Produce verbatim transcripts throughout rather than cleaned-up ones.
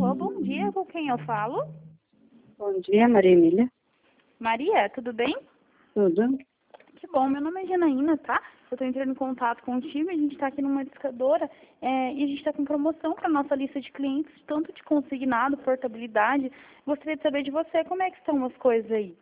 Alô, bom dia, com quem eu falo? Bom dia, Maria Emília. Maria, tudo bem? Tudo? Que bom, meu nome é Janaína, tá? Eu estou entrando em contato com o time, a gente está aqui numa discadora é, e a gente está com promoção para nossa lista de clientes, tanto de consignado, portabilidade. Gostaria de saber de você, como é que estão as coisas aí?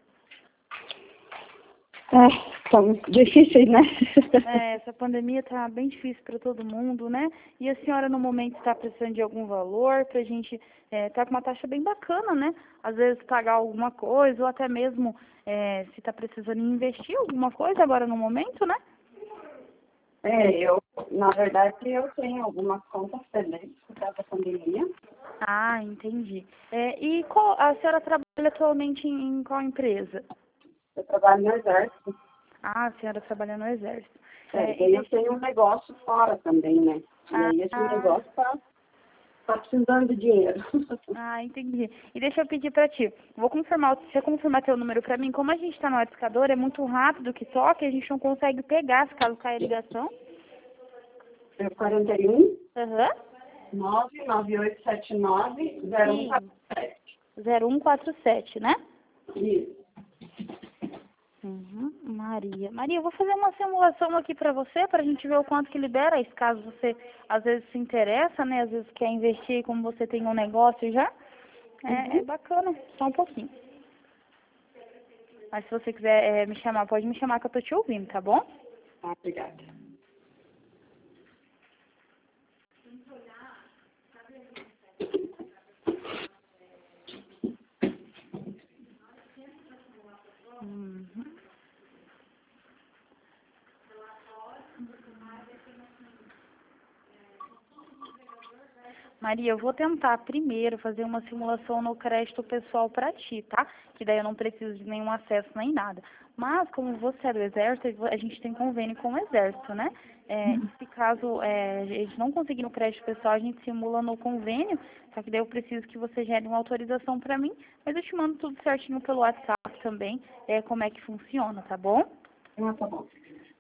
É, são difíceis, né? É, essa pandemia está bem difícil para todo mundo, né? E a senhora, no momento, está precisando de algum valor para a gente é, tá com uma taxa bem bacana, né? Às vezes pagar alguma coisa ou até mesmo é, se está precisando investir alguma coisa agora no momento, né? É, eu, na verdade, eu tenho algumas contas pendentes por causa da pandemia. Ah, entendi. É, e qual, a senhora trabalha atualmente em, em qual empresa? Eu trabalho no Exército. Ah, a senhora trabalha no Exército. É, É, daí e eu tenho um negócio fora também, né? E aí esse ah, negócio tá, tá precisando de dinheiro. Ah, entendi. E deixa eu pedir pra ti. Vou confirmar, você confirmar teu número pra mim. Como a gente tá no discador, é muito rápido que toca, a gente não consegue pegar se caso caia a ligação. É quarenta e um, Aham. nove nove oito sete nove, zero um quatro Sim. sete. zero um quatro sete, né? Isso. Uhum. Maria. Maria, eu vou fazer uma simulação aqui pra você, pra gente ver o quanto que libera, isso caso você às vezes se interessa, né? Às vezes quer investir, como você tem um negócio já. É, Uhum. é bacana, só um pouquinho. Mas se você quiser é, me chamar, pode me chamar que eu tô te ouvindo, tá bom? Ah, obrigada. Uhum. Maria, eu vou tentar primeiro fazer uma simulação no crédito pessoal para ti, tá? Que daí eu não preciso de nenhum acesso nem nada. Mas, como você é do Exército, a gente tem convênio com o Exército, né? É, e se caso é, a gente não conseguir no crédito pessoal, a gente simula no convênio, só que daí eu preciso que você gere uma autorização para mim, mas eu te mando tudo certinho pelo WhatsApp também, é, como é que funciona, tá bom? Ah, tá bom.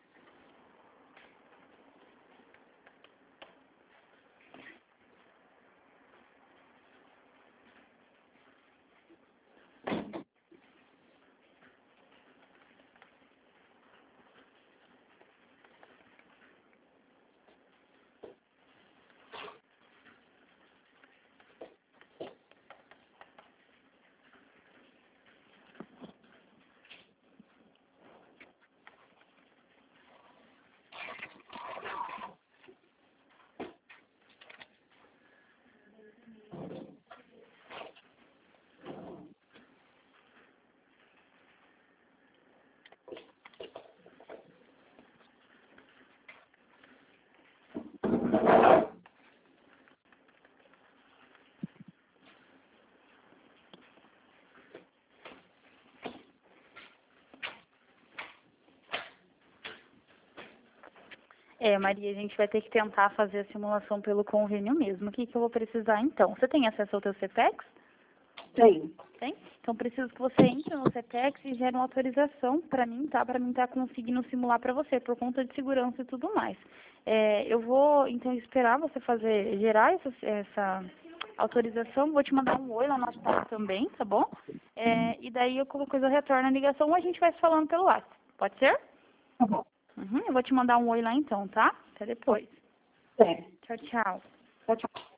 É, Maria, a gente vai ter que tentar fazer a simulação pelo convênio mesmo. O que, que eu vou precisar então? Você tem acesso ao teu CEPEX? Tem. Tem? Então preciso que você entre no CEPEX e gere uma autorização para mim, tá? Para mim estar tá conseguindo simular para você, por conta de segurança e tudo mais. É, eu vou então esperar você fazer, gerar essa, essa autorização, vou te mandar um oi lá no WhatsApp também, tá bom? É, e daí eu qualquer coisa eu retorno a ligação ou a gente vai se falando pelo WhatsApp. Pode ser? Tá bom. Uhum, eu vou te mandar um oi lá então, tá? Até depois. É. Tchau, tchau. Tchau, tchau.